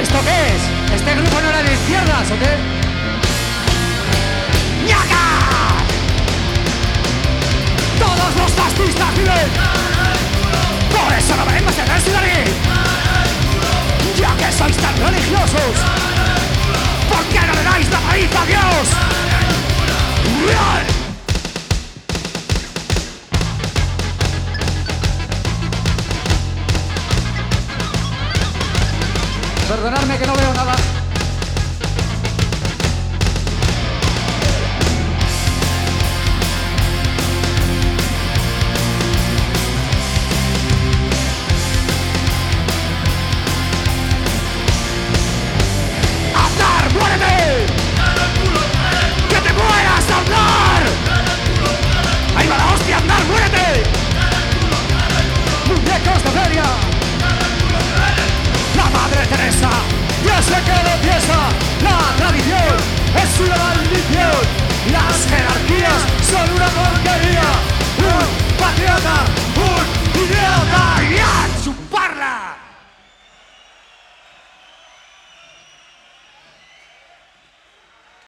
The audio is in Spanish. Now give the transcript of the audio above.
¿Esto qué es? ¿Este grupo no era de izquierdas o qué? ¡Ñaca! Todos los fascistas viven. Por eso no venimos a traerse de aquí. Ya que sois tan religiosos, ¿por qué no le dais la raíz a Dios? Perdonadme que no veo nada. ¡Aznar, muérete! ¡Que te mueras, Aznar! ¡Ahí va la hostia, Aznar, muérete! ¡Muñecos de feria! La Madre Teresa, ya sé que lo piensa. La tradición es una maldición. Las jerarquías